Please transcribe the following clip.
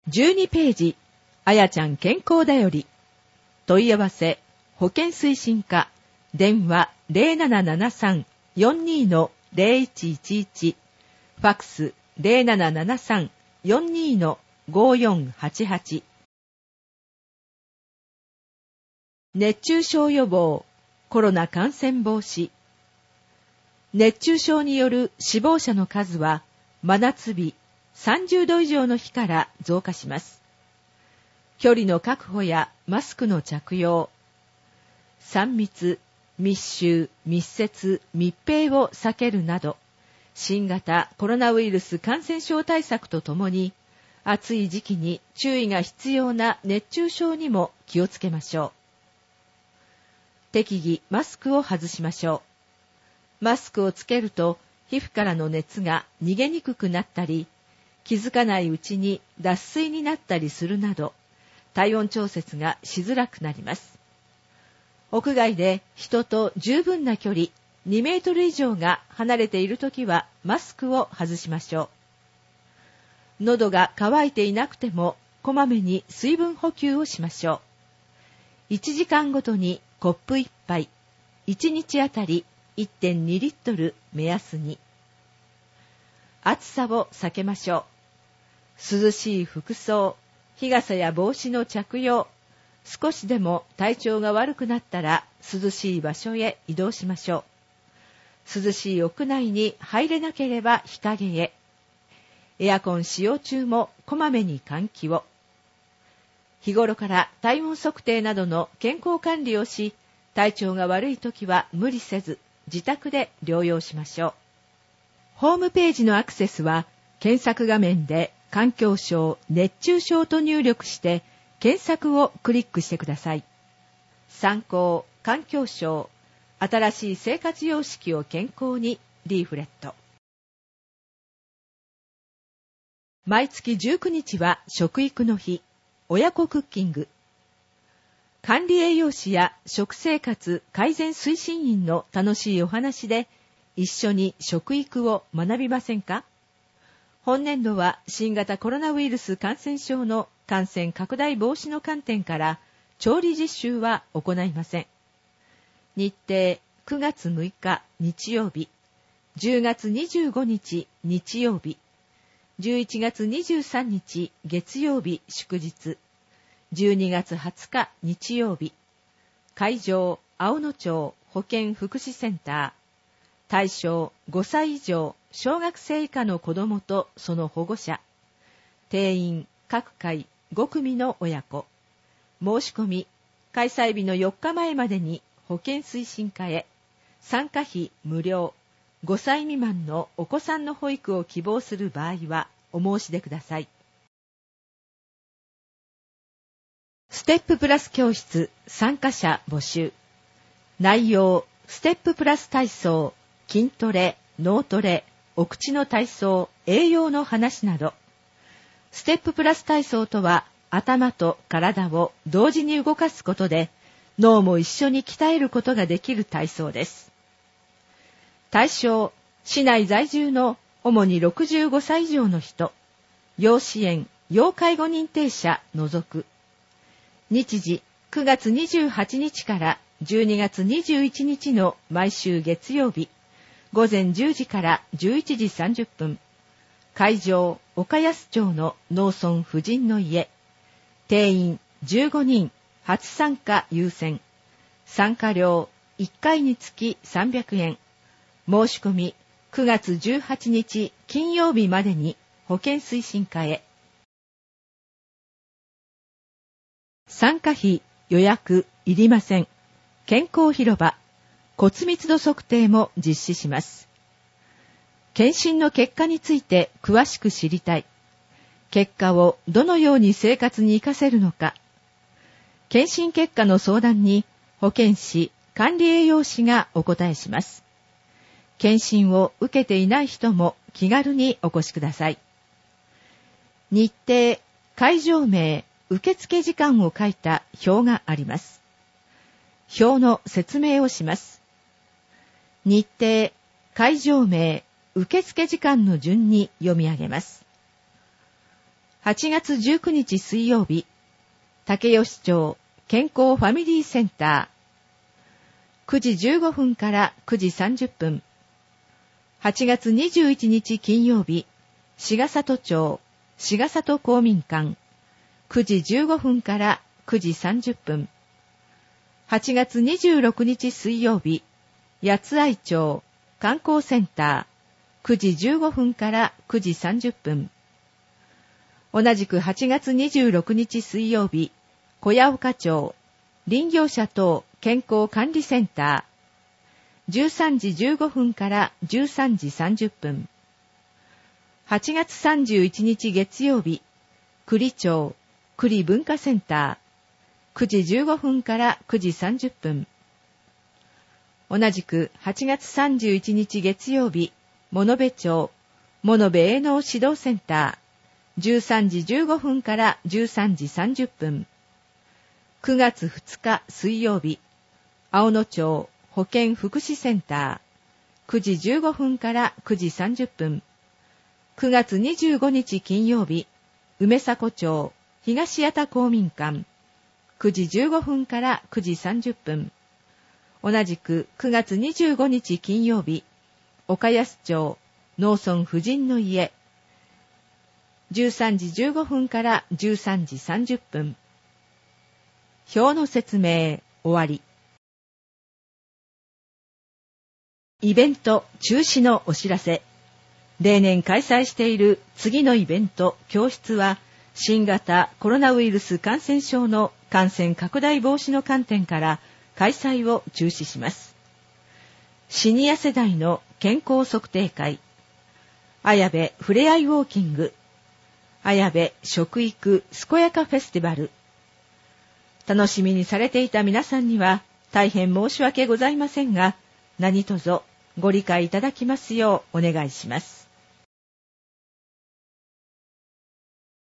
12ページ、あやちゃん健康だより。問い合わせ、保健推進課、電話 0773-42-0111、ファックス 0773-42-5488。熱中症予防、コロナ感染防止。熱中症による死亡者の数は、真夏日30度以上の日から増加します。距離の確保やマスクの着用、3密、密集、密接、密閉を避けるなど、新型コロナウイルス感染症対策とともに、暑い時期に注意が必要な熱中症にも気をつけましょう。適宜マスクを外しましょう。マスクをつけると皮膚からの熱が逃げにくくなったり、気づかないうちに脱水になったりするなど、体温調節がしづらくなります。屋外で人と十分な距離2メートル以上が離れているときはマスクを外しましょう。喉が渇いていなくてもこまめに水分補給をしましょう。1時間ごとにコップ1杯、1日あたり 1.2 リットル目安に。暑さを避けましょう。涼しい服装、日傘や帽子の着用、少しでも体調が悪くなったら涼しい場所へ移動しましょう。涼しい屋内に入れなければ日陰へ。エアコン使用中もこまめに換気を。日頃から体温測定などの健康管理をし、体調が悪いときは無理せず自宅で療養しましょう。ホームページのアクセスは検索画面で環境省熱中症と入力して検索をクリックしてください。参考環境省新しい生活様式を健康にリーフレット。毎月19日は食育の日、親子クッキング。管理栄養士や食生活改善推進員の楽しいお話で一緒に食育を学びませんか？本年度は新型コロナウイルス感染症の感染拡大防止の観点から調理実習は行いません。日程9月6日日曜日、10月25日日曜日、11月23日月曜日祝日、12月20日日曜日。会場青野町保健福祉センター。対象5歳以上小学生以下の子どもとその保護者。定員各回5組の親子。申し込み開催日の4日前までに保健推進課へ。参加費無料。5歳未満のお子さんの保育を希望する場合はお申し出ください。ステッププラス教室参加者募集。内容ステッププラス体操、筋トレ、脳トレ、お口の体操、栄養の話など。ステッププラス体操とは頭と体を同時に動かすことで脳も一緒に鍛えることができる体操です。対象市内在住の主に65歳以上の人、要支援、要介護認定者除く。日時9月28日から12月21日の毎週月曜日、午前10時から11時30分。会場岡安町の農村婦人の家。定員15人、初参加優先。参加料1回につき300円。申し込み9月18日金曜日までに保健推進課へ。参加費予約いりません。健康広場骨密度測定も実施します。検診の結果について詳しく知りたい。結果をどのように生活に活かせるのか。検診結果の相談に保健師、管理栄養士がお答えします。検診を受けていない人も気軽にお越しください。日程、会場名、受付時間を書いた表があります。表の説明をします。日程、会場名、受付時間の順に読み上げます。 8月19日水曜日、武吉町健康ファミリーセンター、9時15分から9時30分。8月21日金曜日、志賀里町志賀里公民館、9時15分から9時30分。8月26日水曜日、八愛町観光センター、9時15分から9時30分。同じく8月26日水曜日、小屋岡町林業者等健康管理センター、13時15分から13時30分。8月31日月曜日、栗町栗文化センター、9時15分から9時30分。同じく8月31日月曜日、物部町物部営農指導センター、13時15分から13時30分。9月2日水曜日、青野町保健福祉センター、9時15分から9時30分。9月25日金曜日、梅迫町東谷田公民館、9時15分から9時30分。同じく9月25日金曜日、岡安町農村婦人の家、13時15分から13時30分。表の説明終わり。イベント中止のお知らせ。例年開催している次のイベント教室は、新型コロナウイルス感染症の感染拡大防止の観点から開催を中止します。シニア世代の健康測定会、綾部ふれあいウォーキング、綾部食育健やかフェスティバル。楽しみにされていた皆さんには大変申し訳ございませんが、何卒ご理解いただきますようお願いします。